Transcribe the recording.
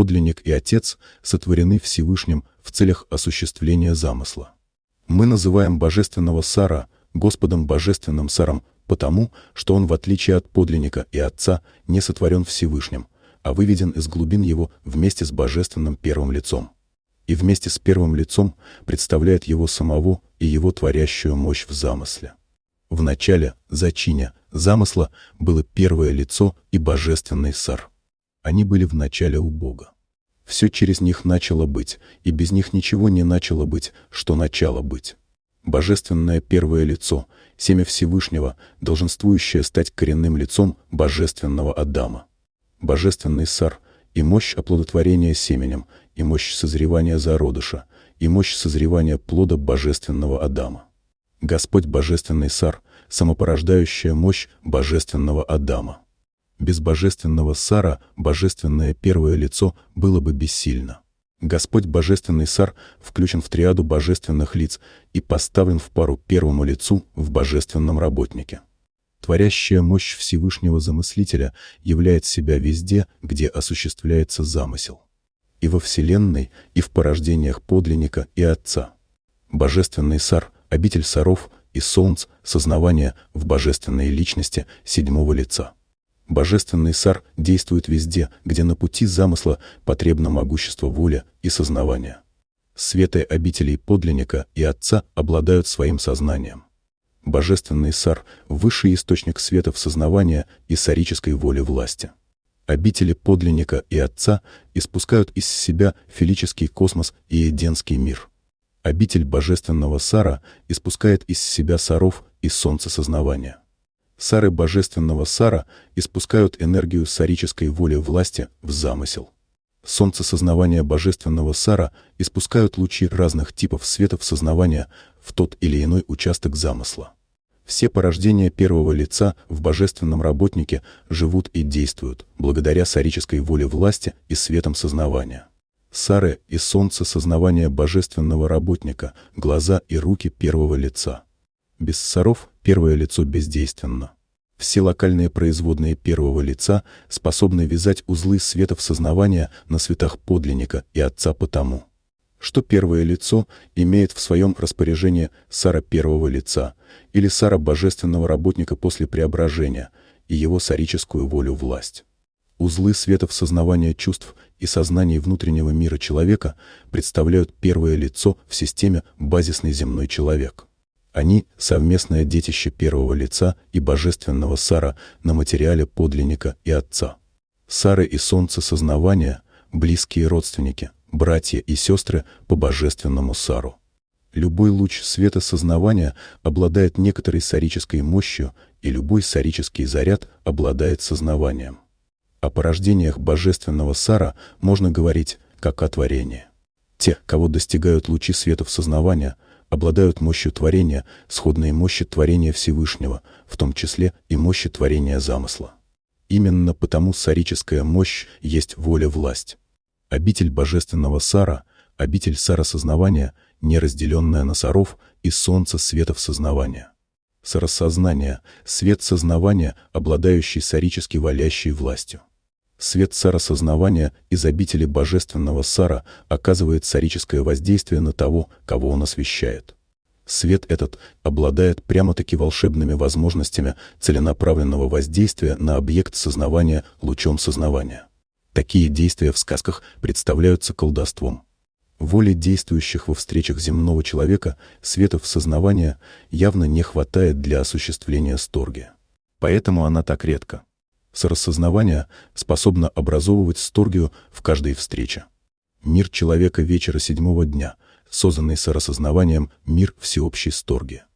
подлинник и Отец сотворены Всевышним в целях осуществления замысла. Мы называем Божественного Сара Господом Божественным Саром потому, что Он, в отличие от подлинника и Отца, не сотворен Всевышним, а выведен из глубин Его вместе с Божественным Первым Лицом. И вместе с Первым Лицом представляет Его самого и Его творящую мощь в замысле. В начале, зачине, замысла было Первое Лицо и Божественный Сар. Они были в начале у Бога. Все через них начало быть, и без них ничего не начало быть, что начало быть. Божественное Первое Лицо, семя Всевышнего, долженствующее стать коренным лицом Божественного Адама. Божественный Сар и мощь оплодотворения семенем, и мощь созревания зародыша, и мощь созревания плода Божественного Адама. Господь Божественный Сар — самопорождающая мощь Божественного Адама. Без Божественного Сара Божественное Первое Лицо было бы бессильно. Господь Божественный Сар включен в триаду божественных лиц и поставлен в пару Первому Лицу в Божественном Работнике. Творящая мощь Всевышнего Замыслителя являет себя везде, где осуществляется замысел. И во Вселенной, и в порождениях подлинника и Отца. Божественный Сар — обитель саров и солнц, сознавания в божественной личности Седьмого Лица. Божественный Сар действует везде, где на пути замысла потребно могущество воли и сознавания. Светы обителей подлинника и Отца обладают своим сознанием. Божественный Сар — высший источник света в сознавания и сарической воли власти. Обители подлинника и Отца испускают из себя филический космос и эдемский мир. Обитель Божественного Сара испускает из себя саров и солнце сознавания. Сары Божественного Сара испускают энергию сарической воли власти в замысел. Солнце сознавания Божественного Сара испускают лучи разных типов светов сознавания в тот или иной участок замысла. Все порождения Первого Лица в Божественном Работнике живут и действуют благодаря сарической воле власти и светом сознавания. Сары и солнце сознавания Божественного Работника, глаза и руки Первого Лица. Без саров Первое Лицо бездейственно. Все локальные производные Первого Лица способны вязать узлы светов сознавания на светах подлинника и Отца потому, что Первое Лицо имеет в своем распоряжении Сара Первого Лица или Сара Божественного Работника после преображения и его сарическую волю власть. Узлы светов сознавания чувств и сознаний внутреннего мира человека представляют Первое Лицо в системе базисный земной человек. Они — совместное детище Первого Лица и Божественного Сара на материале подлинника и Отца. Сары и солнце сознавания — близкие родственники, братья и сестры по Божественному Сару. Любой луч света сознавания обладает некоторой сарической мощью, и любой сарический заряд обладает сознаванием. О порождениях Божественного Сара можно говорить как о творении. Те, кого достигают лучи светов сознавания, обладают мощью творения, сходной мощи творения Всевышнего, в том числе и мощи творения замысла. Именно потому сарическая мощь есть воля-власть. Обитель Божественного Сара, обитель Сара-сознавания, неразделенная на саров и солнце светов сознавания. Саросознание — свет сознавания, обладающий сарически валящей властью. Свет Сара-сознавания из обители Божественного Сара оказывает сарическое воздействие на того, кого он освещает. Свет этот обладает прямо-таки волшебными возможностями целенаправленного воздействия на объект сознавания лучом сознавания. Такие действия в сказках представляются колдовством. Воли действующих во встречах земного человека светов сознавания явно не хватает для осуществления сторгия. Поэтому она так редко. Саросознавание способно образовывать сторгию в каждой встрече. Мир человека вечера седьмого дня, созданный саросознаванием, мир всеобщей сторги.